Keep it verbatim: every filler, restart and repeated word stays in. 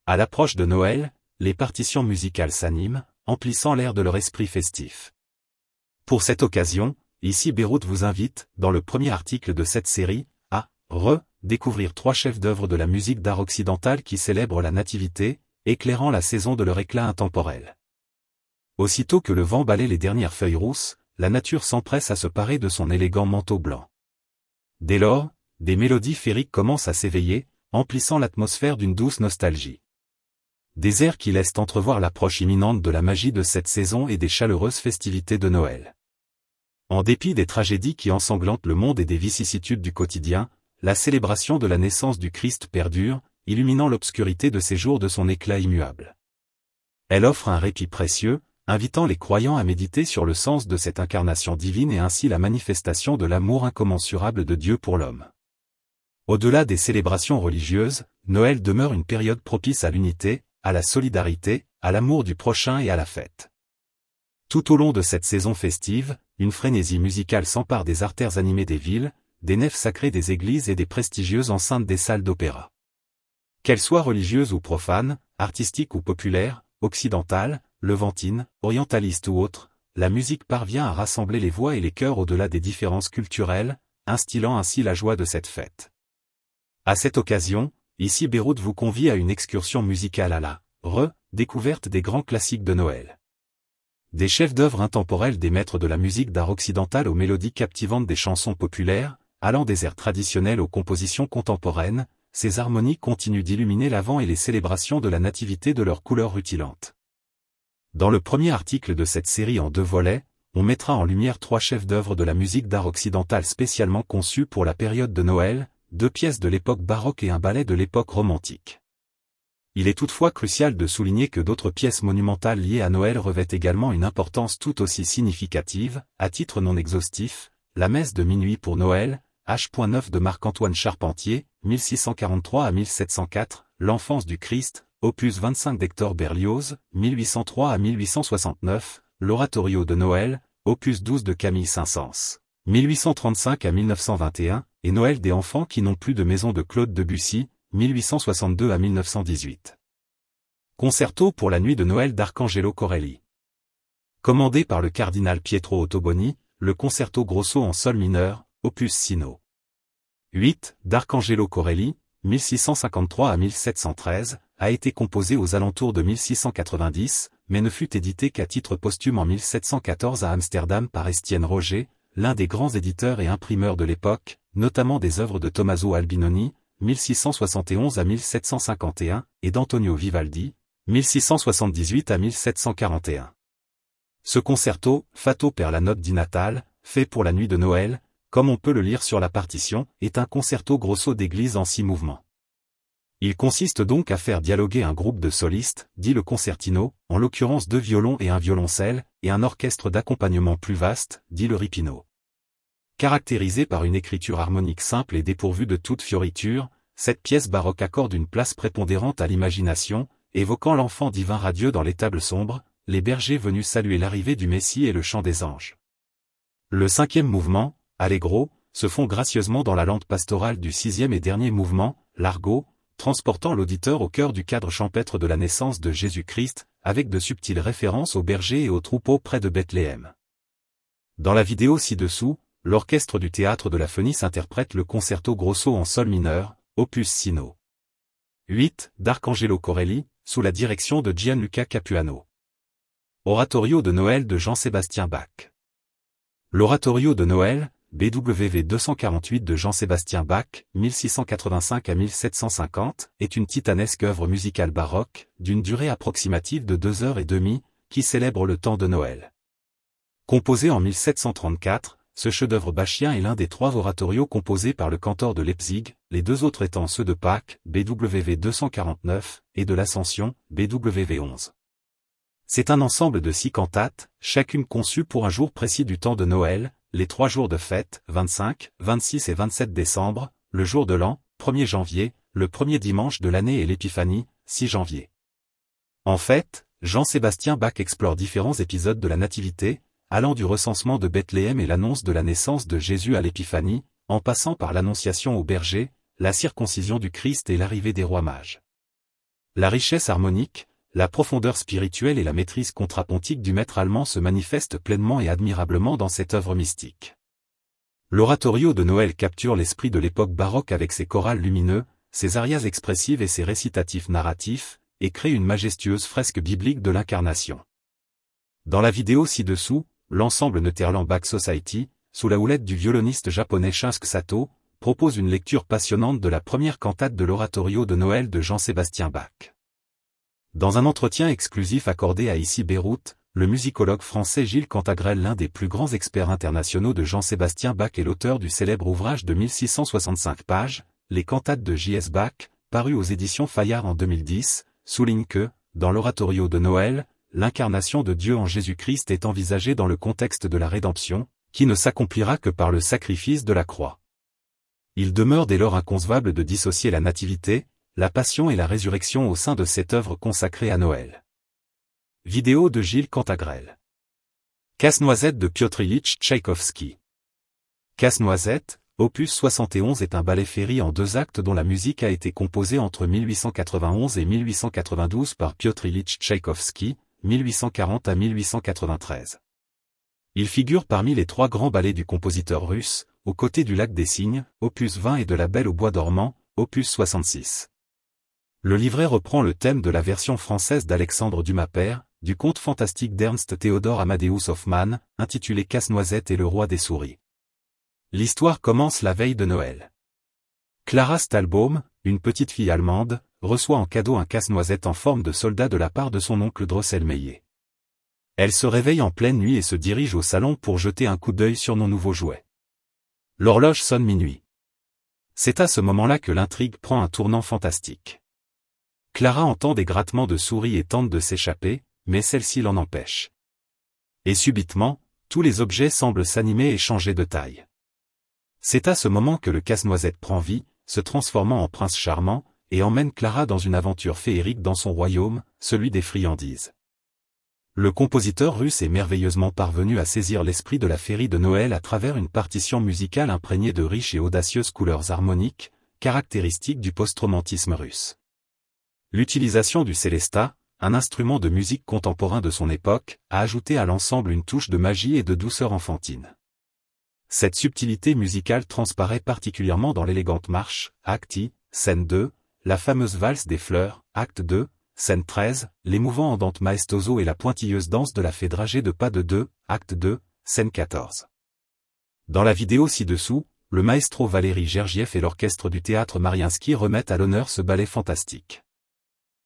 À l'approche de Noël, les partitions musicales s'animent, emplissant l'air de leur esprit festif. Pour cette occasion, ici Beyrouth vous invite, dans le premier article de cette série, à redécouvrir trois chefs-d'œuvre de la musique d'art occidentale qui célèbrent la nativité, éclairant la saison de leur éclat intemporel. Aussitôt que le vent balaie les dernières feuilles rousses, la nature s'empresse à se parer de son élégant manteau blanc. Dès lors, des mélodies féeriques commencent à s'éveiller, emplissant l'atmosphère d'une douce nostalgie. Des airs qui laissent entrevoir l'approche imminente de la magie de cette saison et des chaleureuses festivités de Noël. En dépit des tragédies qui ensanglantent le monde et des vicissitudes du quotidien, la célébration de la naissance du Christ perdure, illuminant l'obscurité de ces jours de son éclat immuable. Elle offre un répit précieux, invitant les croyants à méditer sur le sens de cette incarnation divine et ainsi la manifestation de l'amour incommensurable de Dieu pour l'homme. Au-delà des célébrations religieuses, Noël demeure une période propice à l'unité, à la solidarité, à l'amour du prochain et à la fête. Tout au long de cette saison festive, une frénésie musicale s'empare des artères animées des villes, des nefs sacrées des églises et des prestigieuses enceintes des salles d'opéra. Qu'elles soient religieuses ou profanes, artistiques ou populaires, occidentales, levantines, orientalistes ou autres, la musique parvient à rassembler les voix et les cœurs au-delà des différences culturelles, instillant ainsi la joie de cette fête. À cette occasion, ici Beyrouth vous convie à une excursion musicale à la redécouverte des grands classiques de Noël. Des chefs-d'œuvre intemporels des maîtres de la musique d'art occidentale aux mélodies captivantes des chansons populaires, allant des airs traditionnels aux compositions contemporaines, ces harmonies continuent d'illuminer l'Avent et les célébrations de la nativité de leurs couleurs rutilantes. Dans le premier article de cette série en deux volets, on mettra en lumière trois chefs-d'œuvre de la musique d'art occidentale spécialement conçus pour la période de Noël, deux pièces de l'époque baroque et un ballet de l'époque romantique. Il est toutefois crucial de souligner que d'autres pièces monumentales liées à Noël revêtent également une importance tout aussi significative, à titre non exhaustif, la messe de minuit pour Noël, H neuf de Marc-Antoine Charpentier, mille six cent quarante-trois à mille sept cent quatre, L'enfance du Christ, opus vingt-cinq d'Hector Berlioz, mille huit cent trois à mille huit cent soixante-neuf, L'oratorio de Noël, opus douze de Camille Saint-Saëns, mille huit cent trente-cinq à mille neuf cent vingt et un, et Noël des enfants qui n'ont plus de maison de Claude Debussy, mille huit cent soixante-deux à mille neuf cent dix-huit. Concerto pour la nuit de Noël d'Arcangelo Corelli. Commandé par le cardinal Pietro Ottoboni, le concerto grosso en sol mineur, opus sino. huit, d'Arcangelo Corelli, mille six cent cinquante-trois à mille sept cent treize, a été composé aux alentours de mille six cent quatre-vingt-dix, mais ne fut édité qu'à titre posthume en mille sept cent quatorze à Amsterdam par Estienne Roger, l'un des grands éditeurs et imprimeurs de l'époque, notamment des œuvres de Tommaso Albinoni, mille six cent soixante et onze à mille sept cent cinquante et un, et d'Antonio Vivaldi, mille six cent soixante-dix-huit à mille sept cent quarante et un. Ce concerto, fatto per la notte di Natale, fait pour la nuit de Noël, comme on peut le lire sur la partition, est un concerto grosso d'église en six mouvements. Il consiste donc à faire dialoguer un groupe de solistes, dit le concertino, en l'occurrence deux violons et un violoncelle, et un orchestre d'accompagnement plus vaste, dit le ripino. Caractérisée par une écriture harmonique simple et dépourvue de toute fioriture, cette pièce baroque accorde une place prépondérante à l'imagination, évoquant l'enfant divin radieux dans l'étable sombre, les bergers venus saluer l'arrivée du Messie et le chant des anges. Le cinquième mouvement, Allegro, se fond gracieusement dans la lente pastorale du sixième et dernier mouvement, Largo, transportant l'auditeur au cœur du cadre champêtre de la naissance de Jésus-Christ, avec de subtiles références aux bergers et aux troupeaux près de Bethléem. Dans la vidéo ci-dessous, l'orchestre du théâtre de la Fenice interprète le concerto grosso en sol mineur, opus sino. huit, d'Arcangelo Corelli, sous la direction de Gianluca Capuano. Oratorio de Noël de Jean-Sébastien Bach. L'oratorio de Noël, B W V deux cent quarante-huit de Jean-Sébastien Bach, mille six cent quatre-vingt-cinq à mille sept cent cinquante, est une titanesque œuvre musicale baroque, d'une durée approximative de deux heures et demie, qui célèbre le temps de Noël. Composé en mille sept cent trente-quatre, ce chef-d'œuvre bachien est l'un des trois oratorios composés par le cantor de Leipzig, les deux autres étant ceux de Pâques, B W V deux cent quarante-neuf, et de l'Ascension, B W V onze. C'est un ensemble de six cantates, chacune conçue pour un jour précis du temps de Noël, les trois jours de fête, vingt-cinq, vingt-six et vingt-sept décembre, le jour de l'an, premier janvier, le premier dimanche de l'année et l'Épiphanie, six janvier. En fait, Jean-Sébastien Bach explore différents épisodes de la Nativité, allant du recensement de Bethléem et l'annonce de la naissance de Jésus à l'Épiphanie, en passant par l'annonciation aux bergers, la circoncision du Christ et l'arrivée des rois mages. La richesse harmonique, la profondeur spirituelle et la maîtrise contrapuntique du maître allemand se manifestent pleinement et admirablement dans cette œuvre mystique. L'oratorio de Noël capture l'esprit de l'époque baroque avec ses chorales lumineux, ses arias expressives et ses récitatifs narratifs, et crée une majestueuse fresque biblique de l'incarnation. Dans la vidéo ci-dessous, l'ensemble Netherland Bach Society, sous la houlette du violoniste japonais Shunsuke Sato, propose une lecture passionnante de la première cantate de l'oratorio de Noël de Jean-Sébastien Bach. Dans un entretien exclusif accordé à Ici Beyrouth, le musicologue français Gilles Cantagrel, l'un des plus grands experts internationaux de Jean-Sébastien Bach et l'auteur du célèbre ouvrage de mille six cent soixante-cinq pages, Les cantates de J S Bach, paru aux éditions Fayard en deux mille dix, souligne que, dans l'oratorio de Noël, l'incarnation de Dieu en Jésus-Christ est envisagée dans le contexte de la rédemption, qui ne s'accomplira que par le sacrifice de la croix. Il demeure dès lors inconcevable de dissocier la nativité, la passion et la résurrection au sein de cette œuvre consacrée à Noël. Vidéo de Gilles Cantagrel. Casse-noisette de Piotr Ilyich Tchaïkovski. Casse-noisette, opus soixante et onze est un ballet féerie en deux actes dont la musique a été composée entre mille huit cent quatre-vingt-onze et mille huit cent quatre-vingt-douze par Piotr Ilyich Tchaïkovski, mille huit cent quarante à mille huit cent quatre-vingt-treize. Il figure parmi les trois grands ballets du compositeur russe, aux côtés du Lac des Cygnes, opus vingt et de La Belle au bois dormant, opus soixante-six. Le livret reprend le thème de la version française d'Alexandre Dumas père, du conte fantastique d'Ernst Theodor Amadeus Hoffmann, intitulé Casse-noisette et le roi des souris. L'histoire commence la veille de Noël. Clara Stahlbaum, une petite fille allemande, reçoit en cadeau un casse-noisette en forme de soldat de la part de son oncle Drosselmeyer. Elle se réveille en pleine nuit et se dirige au salon pour jeter un coup d'œil sur nos nouveaux jouets. L'horloge sonne minuit. C'est à ce moment-là que l'intrigue prend un tournant fantastique. Clara entend des grattements de souris et tente de s'échapper, mais celle-ci l'en empêche. Et subitement, tous les objets semblent s'animer et changer de taille. C'est à ce moment que le casse-noisette prend vie, se transformant en prince charmant, et emmène Clara dans une aventure féerique dans son royaume, celui des friandises. Le compositeur russe est merveilleusement parvenu à saisir l'esprit de la féerie de Noël à travers une partition musicale imprégnée de riches et audacieuses couleurs harmoniques, caractéristiques du post-romantisme russe. L'utilisation du célesta, un instrument de musique contemporain de son époque, a ajouté à l'ensemble une touche de magie et de douceur enfantine. Cette subtilité musicale transparaît particulièrement dans l'élégante marche, acte I, scène deux, la fameuse valse des fleurs, acte deux, scène treize, l'émouvant andante maestoso et la pointilleuse danse de la fée dragée de pas de deux, acte deux, scène quatorze. Dans la vidéo ci-dessous, le maestro Valéry Gergiev et l'orchestre du théâtre Mariinsky remettent à l'honneur ce ballet fantastique.